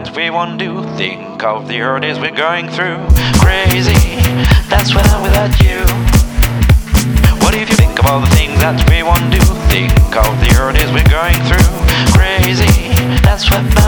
that we won't do. Think of the hurdles we're going through. Crazy, that's when I'm without you. What if you think of all the things that we won't do? Think of the hurdles we're going through. Crazy, that's what